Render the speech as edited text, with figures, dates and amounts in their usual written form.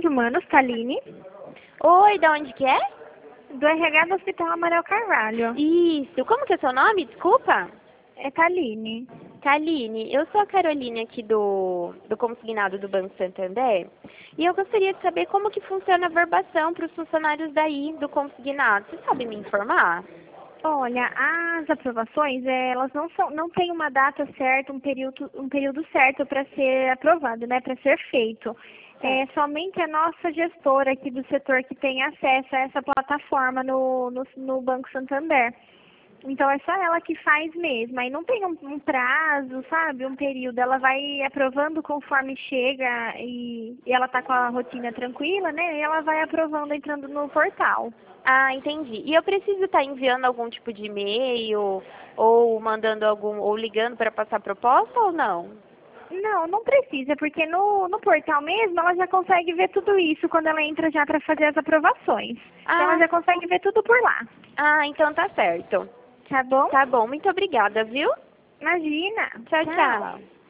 Humanos, Taline, Oi, da onde que é? do RH do Hospital Amarelo Carvalho. Isso. Como que é seu nome? Desculpa. É Taline. Kaline, eu sou a Caroline aqui do Consignado do Banco Santander e eu gostaria de saber como que funciona a verbação para os funcionários daí do Consignado. Você sabe me informar? Olha, as aprovações, elas não têm uma data certa, um período certo para ser aprovado, né, para ser feito. É somente a nossa gestora aqui do setor que tem acesso a essa plataforma no Banco Santander. Então é só ela que faz mesmo. Aí não tem um prazo, sabe? Um período. Ela vai aprovando conforme chega e ela tá com a rotina tranquila, né? E ela vai aprovando entrando no portal. Ah, entendi. E eu preciso estar enviando algum tipo de e-mail ou mandando ou ligando para passar proposta ou não? Não precisa, porque no portal mesmo ela já consegue ver tudo isso quando ela entra já para fazer as aprovações. Então ela Ah, já consegue ver tudo por lá. então tá certo. Tá bom? Tá bom, muito obrigada, viu? Imagina. Tchau, Tchau. tchau.